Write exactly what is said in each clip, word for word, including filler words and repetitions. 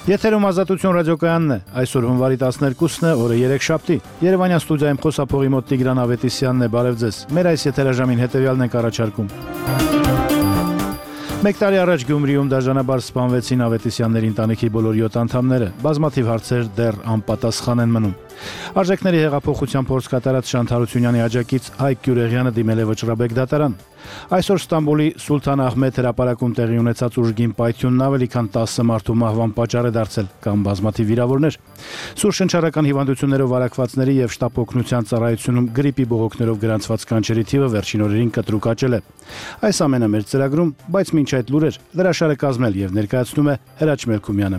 Եթերում Ազատություն ռադիոկայանն է, այսօր հունվարի տասներկուսն է, օրը երեքշաբթի, Երևանյան ստուդիայում խոսափողի մոտ Տիգրան Ավետիսյանն է, բարև ձեզ, մեր այս եթերաժամին հետևյալն ենք առաջարկում։ Մեկ տարի առաջ Գյումրիում դաժանաբար սպանվեցին Ավետիսյանների ընտանիքի բոլոր յոթ անդամները, բազմաթիվ հարցեր դեռ անպատասխան են մնում։ Արժեքների հեղափոխության փորձ կատարած Շանթ Հարությունյանի աջակից Հայկ Գյուրեղյանը դիմել է Վճռաբեկ դատարան։ Այսօր Ստամբուլի Սուլթան Ահմեդ հրապարակում տեղի ունեցած ուժգին պայթյունն ավելի քան տասը մարդու մահվան պատճառ է դարձել կամ բազմաթիվ վիրավորներ։ Սուր շնչառական հիվանդություններով վարակվածների եւ շտապ օգնության ծառայությունում գրիպի բողոքներով գրանցված կանչերի թիվը վերջին օրերին կտրուկ աճել է։ Այս ամենը մեր ծրագրում, բայց մինչ այդ լուրեր լրաշարը կազմել եւ ներկայացնում է Հրաչ Մելքումյանը։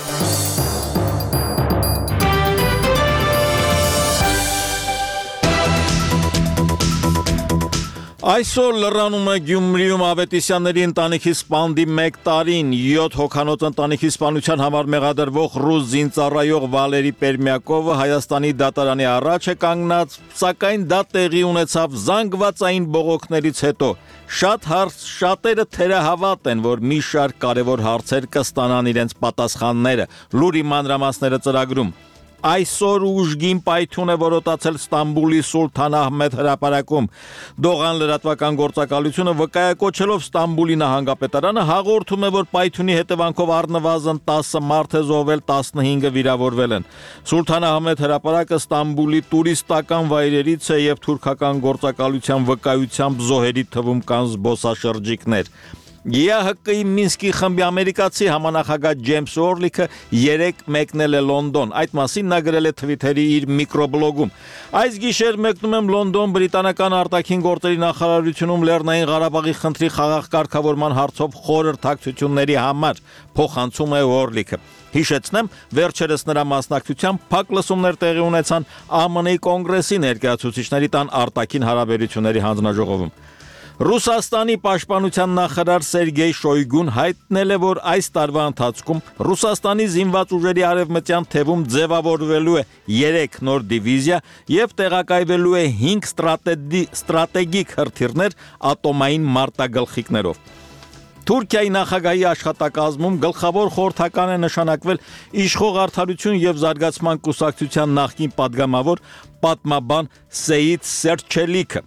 Այսօր լրանում է Գյումրիում Ավետիսյանների ընտանիքի սպանդի մեկ տարին, յոթ հոգանոց ընտանիքի սպանության համար մեղադրվող ռուս զինծառայող Վալերի Պերմյակովը Հայաստանի դատարանի առաջ է կանգնած, սակայն դա տեղի ունեցավ զանգվածային բողոքներից հետո։ Շատ հարց շատերը թերահավատ են, որ մի շարք կարևոր հարցեր կստանան իրենց պատասխանները, լուրի մանրամասները ծրագրում։ Այսօր ուժգին պայթյուն է որոտացել Ստամբուլի Սուլթան Ահմեդ հրապարակում։ Դողան լրատվական գործակալությունը վկայակոչելով Ստամբուլի նահանգապետարանը հաղորդում է, որ պայթյունի հետևանքով առնվազն տասը մարդ է զոհվել, տասնհինգը վիրավորվել են։ Սուլթան Ահմեդ հրապարակը Ստամբուլի տուրիստական վայրերից է եւ թուրքական գործակալության վկայությամբ զոհերի թվում կան զբոսաշրջիկներ։ ԵԱՀԿ-ի Մինսկի խմբի ամերիկացի համանախագահ Ջեյմս Օրլիքը երեկ մեկնել է Լոնդոն։ Այդ մասին նա գրել է Թվիթերի իր միկրոբլոգում։ Այս գիշեր մեկնում եմ Լոնդոն բրիտանական արտաքին գործերի նախարարությունում Լեռնային Ղարաբաղի խնդրի խաղաղ կարգավորման հարցով խորհրդակցությունների համար, փոխանցում է Օրլիքը։ Հիշեցնեմ, վերջերս նրա մասնակցությամբ փակ լսումներ տեղի ունեցան ԱՄՆ-ի կոնգրեսի ներկայացուցիչների տան արտաքին հարաբերությունների հանձնաժողովում։ Ռուսաստանի պաշտպանության նախարար Սերգեյ Շոյգուն հայտնել է, որ այս տարվա ընթացքում Ռուսաստանի զինված ուժերի արևմտյան թևում ձևավորվելու է երեք նոր դիվիզիա եւ տեղակայվելու է հինգ ստրատեգիկ հրթիռներ ատոմային մարտագլխիկներով։ Թուրքիայի նախագահի աշխատակազմում գլխավոր խորհրդական է նշանակվել Իշխող արդարություն եւ զարգացման կուսակցության նախկին падգամավոր պատմաբան Սեյիդ Սերչելիքը։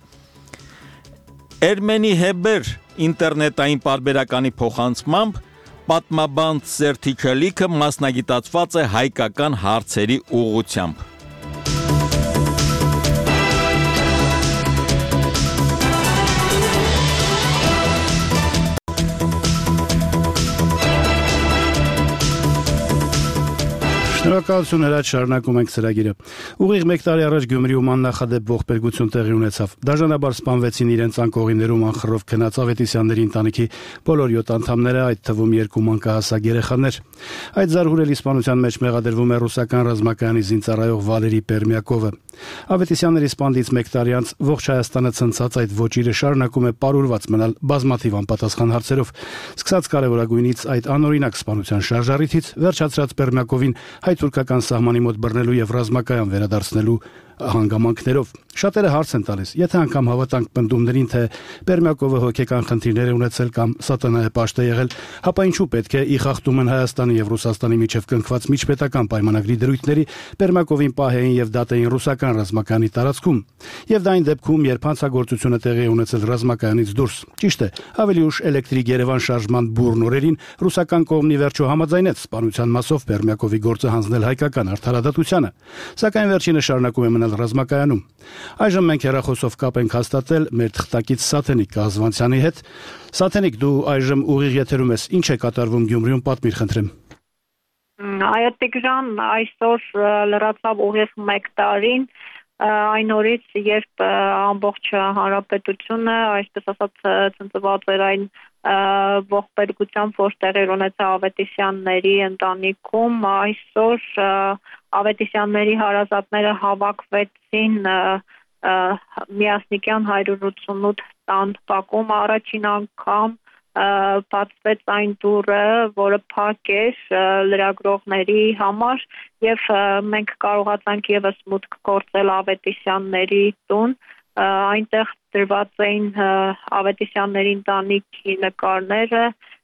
Էրմենի Հեբեր ինտերնետային պարբերականի փոխանցմամբ պատմաբան Սերչելիքը մասնագիտացված է հայկական հարցերի ուղղությամբ։ Շնորհակալություն Հրաչ, շարունակում ենք ծրագիրը։ Ուղիղ մեկ տարի առաջ Գյումրիում աննախադեպ ողբերգություն տեղի ունեցավ։ Դաժանաբար սպանվեցին իրենց անկողիներում անխռով քնած Ավետիսյանների ընտանիքի բոլոր յոթ անդամները, այդ թվում երկու մանկահասակ երեխաներ։ Այդ զարհուրելի սպանության մեջ մեղադրվում է ռուսական ռազմակայանի զինծառայող Վալերի Պերմյակովը։ Ավետիսյանների սպանդից մեկ տարի անց ողջ Հայաստանը ցնցած այդ ոճիրը շարունակում է պարուրված մնալ բազմաթիվ անպատասխան հարցերով։ Սկսած կարևորագույնից այդ անօրինակ սպանության շարժառիթից վերջացրած Պերմյակովին հայ-թուրքական սահմանի մոտ բռնելու եւ ռազմակայան վերադարձնելու հանգամանքներով։ Շատերը հարց են տալիս, եթե անգամ հավատանք պնդումներին, թե Պերմյակովը հոգեկան խնդիրներ է ունեցել կամ սատանայի պաշտ է եղել, ապա ինչու պետք է ի խախտում են Հայաստանի եւ Ռուսաստանի միջև կնքված միջպետական պայմանագրի դրույթների Պերմյակովին պահեին եւ դատեին ռուսական ռազմակայանի տարածքում։ Եվ դա այն դեպքում, երբ հանցագործությունը տեղի է ունեցել ռազմակայանից դուրս։ Ճիշտ է, ավելի ուշ էլեկտրիկ Երևան շարժման բուրն օրերին ռուսական կողմն ի վերջո համաձայնեց սպանության մասով Պերմյակովի գործը հանձնել հայկական արդարադատությանը, սակայն վերջինը շարունակում է մնալ ռազմակայանում։ Այժմ մենք հեռախոսով կապ ենք հաստատել մեր թղթակից Սաթենիկ Կազվանցյանի հետ։ Սաթենիկ, դու այժմ ուղիղ եթերում ես, ինչ է կատարվում Գյումրիում, պատմիր խնդրեմ։ Այո Տիգրան, այսօր լրացավ ուղիղ մեկ տարին այն օրից, երբ ամբողջ հանրապետությունը, այսպես ասած, ցնցված էր այն ողբերգությամբ, որ տեղի ունեցավ Ավետիսյանների ընտանիքում, այսօր Ավետիսյանների հարազատները հավաքվեցին Միասնիկյան հարյուր ութսունութ տան բակում առաջին անգամ բացվեց այն դուռը, որը փակ էր լրագրողների համար եւ մենք կարողացանք եւս մուտք գործել Ավետիսյանների տուն, այնտեղ դրված էին Ավետիսյանների ընտանիքի նկարները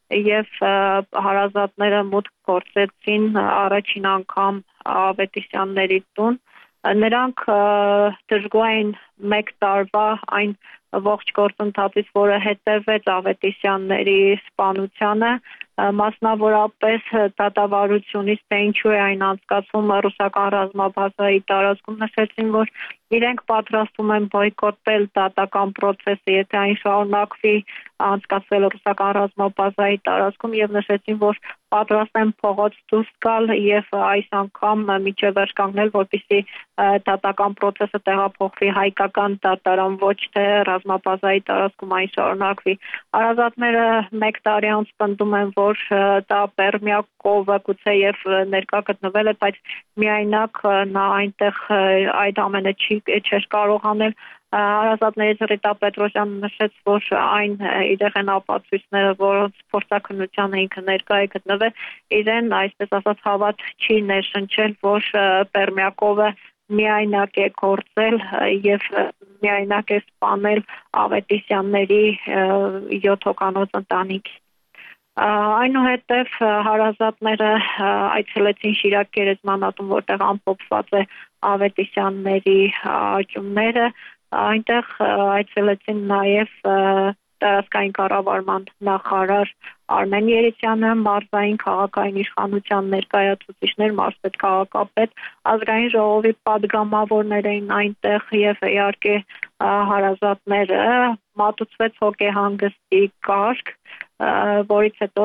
եւ հարազատները մուտք գործեցին առաջին անգամ Ավետիսյանների տուն։ Նրանք դժգոհ մեկ տարվա այն ողջ գործընթացից, որը հետևեց Ավետիսյանների սպանությանը, մասնավորապես դատավարությունից, թե ինչու է այն անցկացվում ռուսական ռազմաբազայի տարածքում, նշեցին, որ իրենք պատրաստվում են բոյկոտել դատական process-ը, եթե այն շարունակվի անցկացվել ռուսական ռազմաբազայի տարածքում, եւ նշեցին, որ պատրաստ են փողոց դուրս գալ եւ այս անգամ միջև վերջ կանգնել, որպեսզի դատական process-ը տեղափոխվի հայկական դատարան, ոչ թե ռազմաբազայի տարածքում այն շարունակվի։ Հարազատները մեկ տարի անց պնդում են, որ դա Պերմյակովը գուցե եւ ներկա գտնվել է, բայց միայնակ նա այնտեղ այդ ամենը չի չէր կարող անել։ Հարազատներից Ռիտա Պետրոսյանը նշեց, որ այն իրեղ են ապացույցները, որոնց փորձաքննությանը ինքը ներկա է գտնվել, իրեն այսպես ասած հավատ չի ներշնչել, որ Պերմյակովը միայնակ է գործել եւ միայնակ է սպանել Ավետիսյանների յոթ հոգանոց ընտանիք։ Այնուհետև հարազատները այցելեցին Շիրակ գերեզմանատուն, որտեղ ամփոփված է Ավետիսյանների աճումները, այնտեղ այցելեցին նաև տարածքային կառավարման նախարար Արմեն Երիցյանը, մարզային քաղաքային իշխանության ներկայացուցիչներ, մարզպետ, քաղաքապետ, ազգային ժողովի պատգամավորներ էին այնտեղ եւ իհարկե հարազատները, մատուցվեց հոգեհանգստի կարգ, որից հետո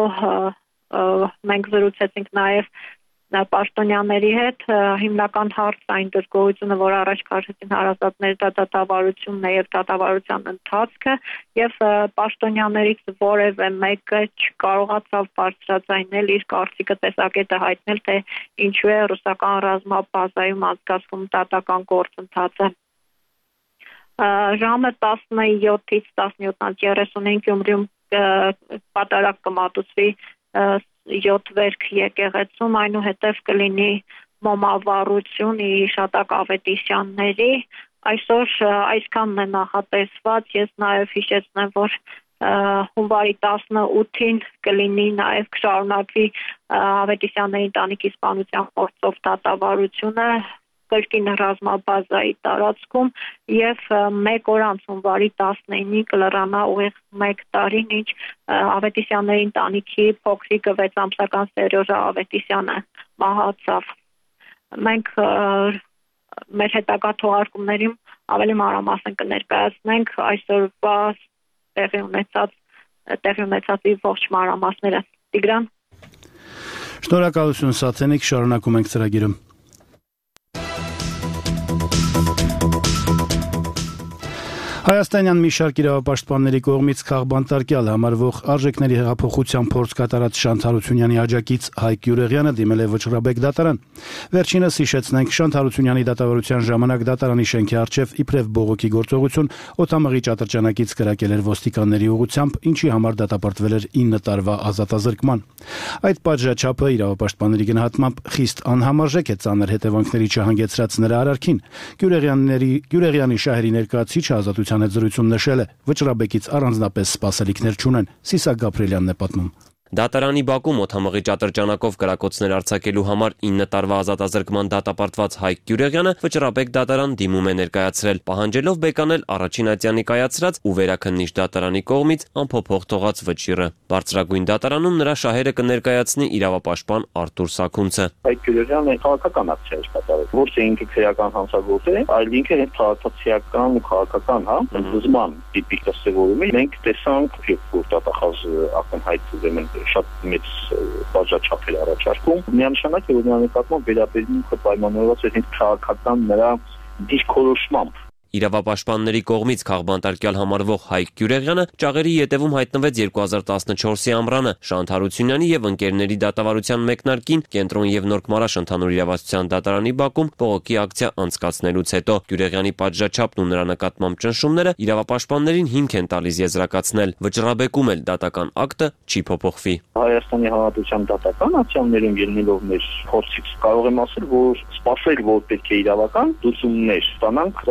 մենք զրուցեցինք նաև պաշտոնյաների հետ, հիմնական հարցը այն դժգոհությունը, որ առաջ քաշեցին հարազատները, դա դատավարությունն է եւ դատավարության ընթացքը, եւ պաշտոնյաներից որևէ մեկը չկարողացավ բարձրաձայնել իր կարծիքը, տեսակետը հայտնել, թե ինչու է ռուսական ռազմաբազայում անցկացվում դատական գործընթացը։ Ժամը տասնյոթից տասնյոթ երեսունհինգ Գյումրիում պատարագ կմատուցվի յոթ վերք եկեղեցում, այնուհետև կլինի մոմավառություն Իշատակ Ավետիսյանների։ Այսօր այսքանն է նախատեսված, ես նաև հիշեցնեմ, որ հունվարի տասնութին կլինի նաև կշարունակվի Ավետիսյանների ընտանիքի սպանության գործով դատավարությունը կրկին ռազմաբազայի տարածքում եւ մեկ օր անց հունվարի տասնինին կլրանա ուղիղ մեկ տարին, ինչ Ավետիսյանների ընտանիքի փոքրիկը վեց ամսական Սերյոժա Ավետիսյանը մահացավ։ Մենք մեր հետագա թողարկումներում ավելի մանրամասն կներկայացնենք այսօրվա տեղի ունեցած տեղի ունեցածի ողջ մանրամասները։ Տիգրան։ Շնորհակալություն Սաթենիկ, շարունակում ենք ծրագիրը։ Հայաստանյան մի շարք իրավապաշտպանների կողմից քաղբանտարկյալ համարվող արժեքների հեղափոխության փորձ կատարած Շանթ Հարությունյանի աջակից Հայկ Յուրեղյանը դիմել է Վճռաբեկ դատարան։ Վերջինս հիշեցնենք, Շանթ Հարությունյանի դատավարության ժամանակ դատարանի շենքի առջև իբրև բողոքի գործողություն օդամղի ճատրճանակից կրակել էր ոստիկանների ուղղությամբ, ինչի համար դատապարտվել էր ինը տարվա ազատազրկման։ Այդ պատժաչափը իրավապաշտպանների գնահատմամբ խիստ անհամարժեք է ծանր հետևանքների չհանգեցրած նրա արարքին։ Գյուրեղյանների Գյուրեղյանի շահերի ներկայացուցիչը ազատության հետ զրույցում նշել է, Վճռաբեկից առանձնապես սպասելիքներ չունեն։ Սիսակ Գաբրելյանն է պատմում։ Դատարանի բակում օդամղի ճատրճանակով կրակոցներ արձակելու համար ինը տարվա ազատազրկման դատապարտված Հայկ Յուրեղյանը Վճռաբեկ դատարան դիմում է ներկայացրել, պահանջելով բեկանել առաջին ատյանի կայացրած ու վերաքննիչ դատարանի կողմից անփոփոխ թողած վճիռը։ Բարձրագույն դատարանում նրա շահերը կներկայացնի իրավապաշտպան Արտուր Սաքունցը։ Հայկ Յուրեղյանը քաղաքական ակցիա է կատարել, ոչ թե ինքը քրեական հանցագործ է, այլ ինքը հետ քաղաքացիական ու քաղաքական, հա, ընդդիմման տիպիկ դասավորում է։ Մենք տեսանք, որ դատախազ ակնհայտ ուրեմն շատ մեծ բաժաչափ է առաջարկում։ Միանշանակ է, որ նրա նկատմամբ վերաբերմունքը պայմանավորված է քաղաքական նրա դիրքորոշմամբ։ Իրավապաշտպանների կողմից քաղբանտարկյալ համարվող Հայկ Յուրեղյանը ճաղերի ետևում հայտնվեց երկու հազար տասնչորսի ամռանը Շանթ Հարությունյանի եւ ընկերների դատավարության մեկնարկին Կենտրոն եւ Նորք-Մարաշ ընդհանուր իրավասության դատարանի բակում բողոքի ակցիա անցկացնելուց հետո Յուրեղյանի պատժաչափն ու նրա նկատմամբ ճնշումները իրավապաշտպաններին հիմք են տալիս եզրակացնել։ Վճռաբեկում էլ դատական ակտը չի փոփոխվի։ Հայաստանի Հանրապետության դատական ակցիաներում ելնելով մեր փորձից կարող եմ ասել, որ սպասել, որ պետք է իրավական լուծումներ ստանանք, դա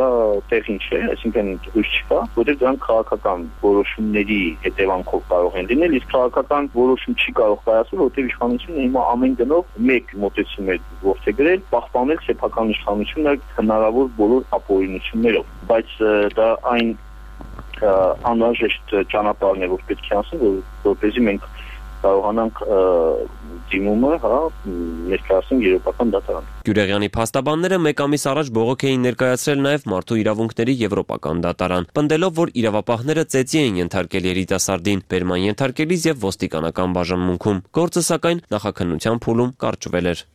տեղին չէ, այսինքն հույս չկա, որտեղ դրանք քաղաքական որոշումների հետևանքով կարող են լինել, իսկ քաղաքական որոշում չի կարող կայացնել, որտեղ իշխանությունը հիմա ամեն գնով մեկ մոտեցում է որդեգրել, պահպանել սեփական իշխանությունը հնարավոր բոլոր ապօրինություններով, բայց դա այն անհրաժեշտ ճանապարհն է, որ պետք է անցնի, որպեսզի մենք կարողանանք դիմումը, հա, ներկայացնել եվրոպական դատարան։ Գյուրեղյանի փաստաբանները մեկ ամիս առաջ բողոք էին ներկայացրել նաև մարդու իրավունքների եվրոպական դատարան, պնդելով, որ իրավապահները ծեծի են ենթարկել երիտասարդին, բերման ենթարկելիս եւ ոստիկանական բաժանմունքում։ Գործը սակայն նախաքննության փուլում կարճվել էր։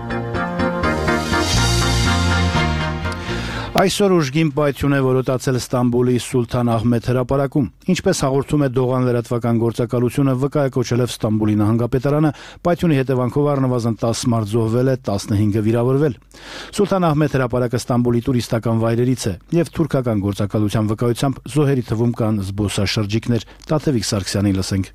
Այսօր ուժգին պայթյուն է որոտացել Ստամբուլի Սուլթան Ահմեդ հրապարակում, ինչպես հաղորդում է Դողան լրատվական գործակալությունը, վկայակոչելով Ստամբուլի նահանգապետարանը, պայթյունի հետևանքով առնվազն տասը մարդ զոհվել է, տասնհինգը վիրավորվել։ Սուլթան Ահմեդ հրապարակը Ստամբուլի տուրիստական վայրերից է, եւ թուրքական գործակալության վկայությամբ զոհերի թվում կան զբոսաշրջիկներ։ Տաթևիկ Սարգսյանին լսենք։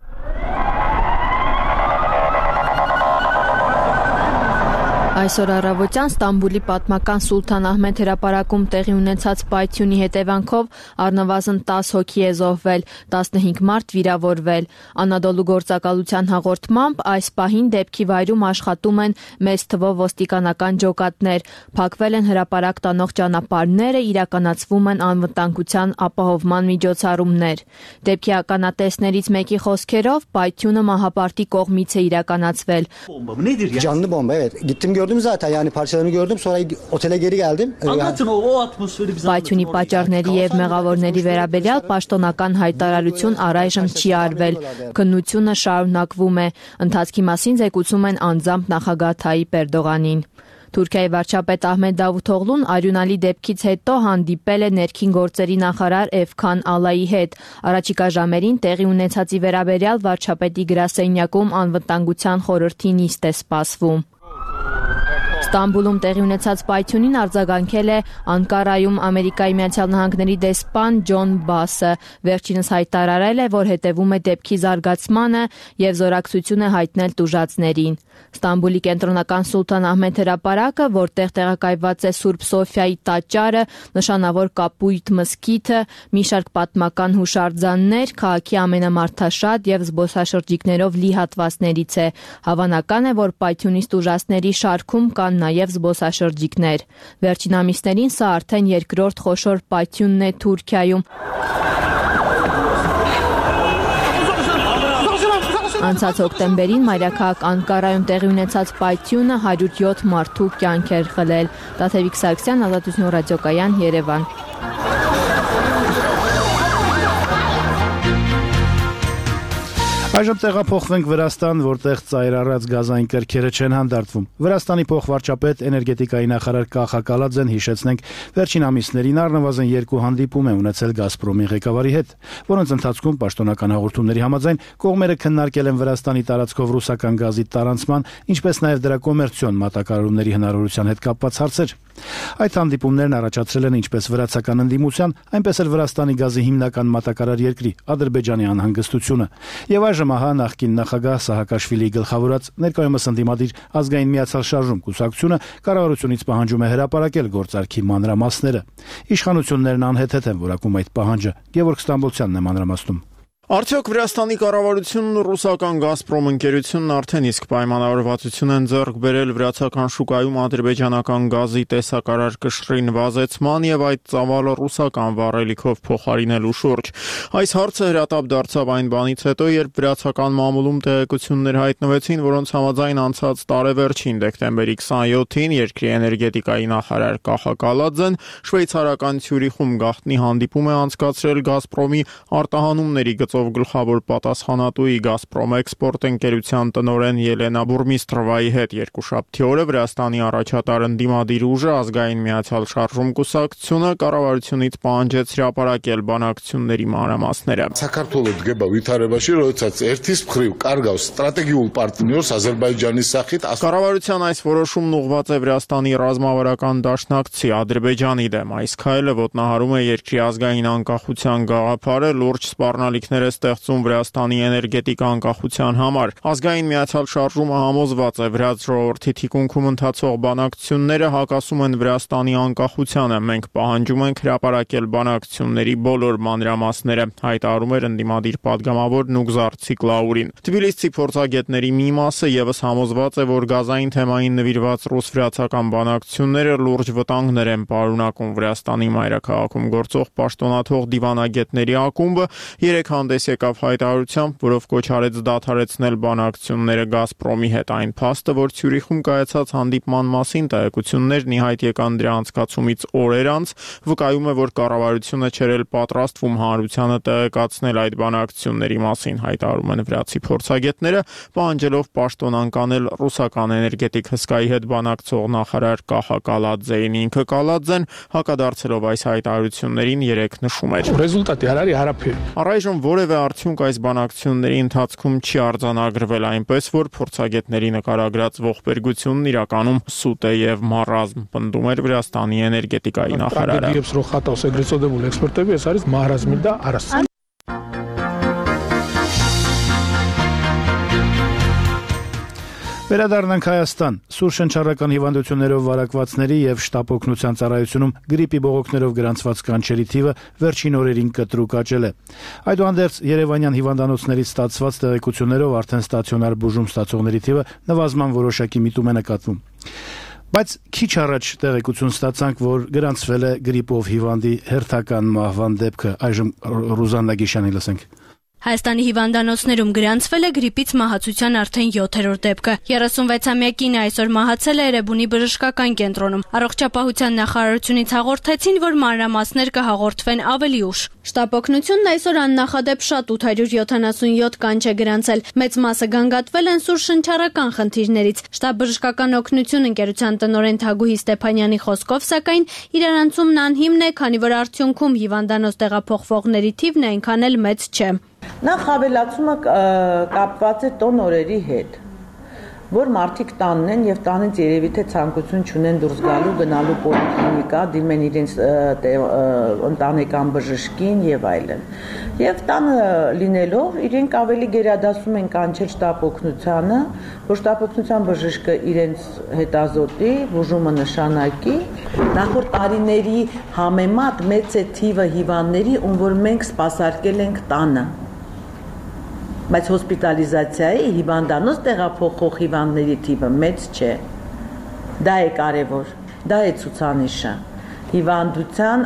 Այսօր առավոտյան Ստամբուլի պատմական Սուլթան Ահմեդ հրապարակում տեղի ունեցած պայթյունի հետևանքով առնվազն տասը հոգի է զոհվել, տասնհինգ մարդ վիրավորվել։ Անադոլու գործակալության հաղորդմամբ այս պահին դեպքի վայրում աշխատում են մեծ թվով ոստիկանական ջոկատներ, փակվել են հրապարակ տանող ճանապարհները, իրականացվում են անվտանգության ապահովման միջոցառումներ։ Դեպքի ականատեսներից մեկի խոսքերով պայթյունը մահապարտի կողմից է իրականացվել։ Canlı bomba, evet. Gittim gördüm zaten, yani parçalarını gördüm, sonra otele geri geldim. Anlatın o, o atmosferi bize. Պայթյունի պատճառների եւ մեղավորների վերաբերյալ պաշտոնական հայտարարություն առայժմ չի արվել։ Քննությունը շարունակվում է։ Ընթացքի մասին զեկուցում են անձամբ նախագահ Թայիպ Էրդողանին։ Թուրքիայի վարչապետ Ահմեդ Դավութօղլուն արյունալի դեպքից հետո հանդիպել է ներքին գործերի նախարար Էվքան Ալայի հետ։ Առաջիկա ժամերին տեղի ունեցածի վերաբերյալ վարչապետի գրասենյակում անվտանգության խորհրդի նիստ է սպասվում։ Ստամբուլում տեղի ունեցած պայթյունին արձագանքել է Անկարայում Ամերիկայի Միացյալ Նահանգների դեսպան Ջոն Բասը։ Վերջինս հայտարարել է, որ հետևում է դեպքի զարգացմանը եւ զորակցություն է հայտնել տուժածներին։ Ստամբուլի կենտրոնական Սուլթան Ահմեդ հրապարակը, որտեղ տեղակայված է Սուրբ Սոֆիայի տաճարը, նշանավոր Կապույտ մզկիթը, մի շարք պատմական հուշարձաններ, քաղաքի ամենամարդաշատ եւ զբոսաշրջիկներով լի հատվածներից է։ Հավանական է, որ պայթյունից տուժածների շարքում կան նաև զբոսաշրջիկներ։ Վերջին ամիսներին սա արդեն երկրորդ խոշոր պայթյունն է Թուրքիայում։ Անցած հոկտեմբերին մայրաքաղաք Անկարայում տեղի ունեցած պայթյունը հարյուր յոթ մարդու կյանք էր խլել։ Տաթևիկ Սարգսյան, Ազատություն ռադիոկայան, Երևան։ Այժմ տեղափոխվենք Վրաստան, որտեղ ծայրառած գազային կրքերը չեն հանդարտվում։ Վրաստանի փոխվարչապետ էներգետիկայի նախարար Կախա Կալաձեն հիշեցնենք վերջին ամիսներին առնվազն երկու հանդիպում է ունեցել Գազպրոմի ղեկավարի հետ, որոնց ընթացքում պաշտոնական հաղորդումների համաձայն կողմերը քննարկել են Վրաստանի տարածքով ռուսական գազի տարանցման, ինչպես նաև դրա կոմերցիոն մատակարարումների հնարավորության հետ կապված հարցեր։ Այդ հանդիպումներն առաջացրել են ինչպես վրացական ընդդիմության, այնպես էլ Վրաստանի գազի հիմնական մատակարար երկրի Ադրբեջանի անհանգստությունը։ Եվ այժմ ահա նախկին նախագահ Սահակաշվիլիի գլխավորած ներկայումս ընդդիմադիր ազգային միացյալ շարժում կուսակցությունը կառավարությունից պահանջում է հրապարակել գործարքի մանրամասները։ Իշխանություններն անհեթեթ են որակում այդ պահանջը։ Գևորգ Ստամբոլցյանն է մանրամասնում։ Արդյոք Վրաստանի կառավարությունն ու ռուսական Գազպրոմ ընկերությունն արդեն իսկ պայմանավորվածություն են ձեռք բերել վրացական շուկայում ադրբեջանական գազի տեսակարար կշռի նվազեցման եւ այդ ծավալը ռուսական վառելիքով փոխարինելու շուրջ։ Այս հարցը հրատապ դարձավ այն բանից հետո, երբ վրացական մամուլում տեղեկություններ հայտնվեցին, որոնց համաձայն անցած տարեվերջին դեկտեմբերի քսանյոթին երկրի էներգետիկայի նախարար Կախա Կալաձեն շվեյցարական Ցյուրիխում գաղտնի հանդիպում է անցկացրել Գազպրոմի արտահանումների գծով գլխավոր պատասխանատուի Գազպրոմ էքսպորտ ընկերության տնօրեն Ելենա Բուրմիստրովայի հետ երկուշաբթի օրը Վրաստանի առաջատար ընդդիմադիր ուժը ազգային միացյալ շարժում կուսակցությունը կառավարությունից պահանջեց հրապարակել բանակցությունների մանրամասները։ Საქართველოს დგება ვითარებაში, როდესაც ერთის მხრივ კარგავს სტრატეგიულ პარტნიორს Ադրբեջանի სახით։ Կառավարության այս որոշումն ուղղված է Վրաստանի ռազմավարական դաշնակցի Ադրբեջանի դեմ։ Այս քայլը ոտնահարում է երկրի ազգային անկախության գաղափարը, լուրջ սպառնալիքներ է ստեղծում Վրաստանի էներգետիկ անկախության համար։ Ազգային միացյալ շարժումը համոզված է, վրաց ժողովրդի թիկունքում ընթացող բանակցությունները հակասում են Վրաստանի անկախությանը։ Մենք պահանջում ենք հրապարակել բանակցությունների բոլոր մանրամասները, հայտարարում էր ընդդիմադիր պատգամավոր Նուգզար Ցիկլաուրին։ Թբիլիսցի փորձագետների մի մասը ևս համոզված է, որ գազային թեմային նվիրված ռուս-վրացական բանակցությունները լուրջ վտանգներ են պարունակում։ Վրաստանի մայրաքաղաքում գործող պաշտոնաթող դիվանագետների ակումբը երեք հանդես եկավ հայտարարությամբ, որով կոչ արեց դադարեցնել բանակցությունները Գազպրոմի հետ։ Այն փաստը, որ Ցյուրիխում կայացած հանդիպման մասին տեղեկություններն ի հայտ եկան դրա անցկացումից օրեր անց, վկայում է, որ կառավարությունը չէր էլ պատրաստվում հանրությանը տեղեկացնել այդ բանակցությունների մասին, հայտարարում են վրացի փորձագետները, պահանջելով պաշտոն անկանել ռուսական էներգետիկ հսկայի հետ բանակցող նախարար Կախա Կալաձեին։ Ինքը Կալաձեն հակադարձելով այս հայտարարություններին երեք նշում էր. Առայժմ որևէ արդյունք այս բանակցությունների ընթացքում չի արձանագրվել, այնպես որ փորձագետների նկարագրած ողբերգությունն իրականում սուտ է եւ մառազմ, պնդում էր Վրաստանի էներգետիկայի նախարարը։ Վերադառնանք Հայաստան։ Սուր շնչառական հիվանդություններով վարակվածների եւ շտապ օգնության ծառայությունում գրիպի բողոքներով գրանցված կանչերի թիվը վերջին օրերին կտրուկ աճել է։ Այդուհանդերձ Երևանյան հիվանդանոցներից ստացված տեղեկություններով արդեն ստացիոնար բուժում ստացողների թիվը նվազման որոշակի միտում է նկատվում։ Բայց քիչ առաջ տեղեկություն ստացանք, որ գրանցվել է գրիպով հիվանդի հերթական մահվան դեպքը։ Այժմ Ռուզաննա Գիշյանի լսենք։ Հայաստանի հիվանդանոցներում գրանցվել է գրիպից մահացության արդեն յոթերորդ դեպքը։ երեսունվեցամյա կինը այսօր մահացել է Էրեբունի բժշկական կենտրոնում։ Առողջապահության նախարարությունից հաղորդեցին, որ մանրամասներ կհաղորդվեն ավելի ուշ։ Շտապ օգնությունն այսօր աննախադեպ շատ ութ հարյուր յոթանասունյոթ կանչ է գրանցել։ Մեծ մասը գանգատվել են սուր շնչառական խնդիրներից։ Շտապ բժշկական օգնություն ընկերության տնօրեն Թագուհի Ստեփանյանի խոսքով, սակայն իրարանցումն անհիմն է, քանի որ արդյունքում հիվանդանոց տեղափոխվողների թիվն այնքան էլ մեծ չէ։ Նախ հավելացումը կապված է տոն օրերի հետ, որ մարդիկ տանն են եւ տանից երևի թե ցանկություն չունեն դուրս գալու, գնալու պոլիկլինիկա, դիմեն իրենց ընտանեկան բժշկին եւ այլն։ Եվ տանը լինելով իրենք ավելի գերադասում են կանչել շտապ օգնությանը, որ շտապ օգնության բժիշկը իրենց հետազոտի, բուժումը նշանակի։ Նախորդ տարիների համեմատ մեծ է թիվը հիվանդների, ում որ մենք սպասարկել ենք տանը։ Բայց հոսպիտալիզացիայի հիվանդանոց տեղափոխող հիվանդների թիվը մեծ չէ։ Դա է կարևոր, դա է ցուցանիշը հիվանդության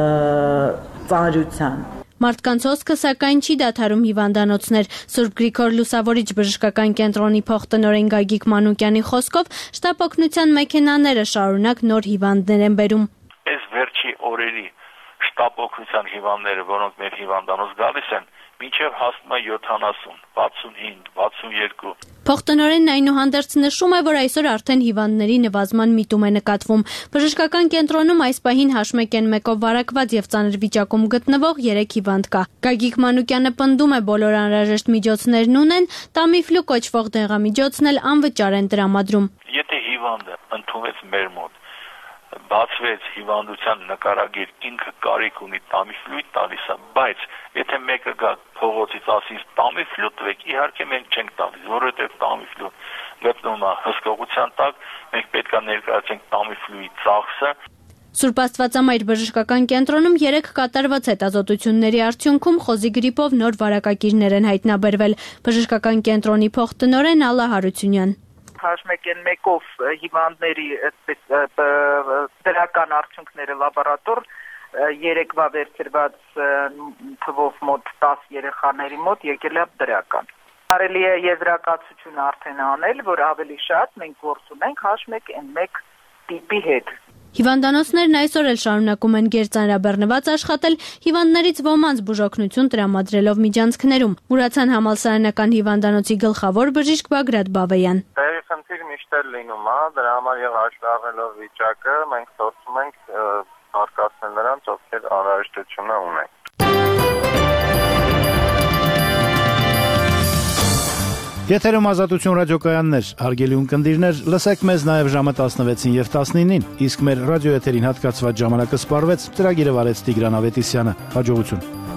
ծանրության։ Մարդկանց հոսքը սակայն չի դադարում հիվանդանոցներ։ Սուրբ Գրիգոր Լուսավորիչ բժշկական կենտրոնի փոխտնօրեն Գագիկ Մանուկյանի խոսքով շտապ օգնության մեքենաները շարունակ նոր հիվանդներ են բերում։ Այս վերջի օրերի շտապ օգնության հիվանդները, որոնք մեր հիվանդանոց գալիս են, մինչև հասնում է յոթանասուն, վաթսունհինգ, վաթսունյոթ։ Փոխտնօրենն այնուհանդերձ նշում է, որ այսօր արդեն հիվանդների նվազման միտում է նկատվում։ Բժշկական կենտրոնում այս պահին հաշմեկեն մեկով վարակված եւ ծանր վիճակում գտնվող երեք հիվանդ կա։ Գագիկ Մանուկյանը պնդում է, բոլոր անհրաժեշտ միջոցներն ունեն, Տամիֆլու կոչվող դեղամիջոցն էլ անվճար են տրամադրում։ Եթե հիվանդը ընդունվեց մեր մոտ, բացվեց հիվանդության նկարագիր, ինքը կարիք ունի Տամիֆլուի տալիս է, բայց եթե մեկը գա փողոցից ասի Տամիֆլու տվեք, իհարկե մենք չենք տալիս, որովհետև Տամիֆլու գտնվում է հսկողության տակ, մենք պետք է ներկայացնենք Տամիֆլուի ծախսը։ Սուրբ Աստվածամայր բժշկական կենտրոնում երեք կատարված հետազոտությունների արդյունքում խոզի գրիպով նոր վարակակիրներ են հայտնաբերվել։ Բժշկական կենտրոնի փոխտնօրեն Ալլա Հարությունյան։ Հաշմեկեն մեկով հիվանդների դրական արդյունքները լաբորատոր երեկվա վերցրված թվով մոտ տաս երեխաների մոտ եկել է դրական։ Կարելի է եզրակացություն արդեն անել, որ ավելի շատ մենք գործ ունենք հաշմեկեն մեկ տիպի հետ։ Հիվանդանոցներն այսօր էլ շարունակում են գերծանրաբեռնված աշխատել, հիվանդներից ոմանց բուժօգնություն տրամադրելով միջանցքներում։ Մուրացան համալսարանական հիվանդանոցի գլխավոր բժիշկ Բագրատ Բավեյան։ Տեղի խնդիր միշտ էլ լինում է, դրա համար եւ հաշվի առնելով վիճակը մենք փորձում ենք արկածնել նրանց, ովքեր անհրաժեշտություն ունեն։ Եթերում Ազատություն ռադիոկայաններ, հարգելի ունկնդիրներ, լսեք մեզ նաև ժամը տասնվեցին եւ տասնինին, իսկ մեր ռադիոեթերին հատկացված ժամանակը սպառվեց, ծրագիրը վարեց Տիգրան Ավետիսյանը։ Հաջողություն։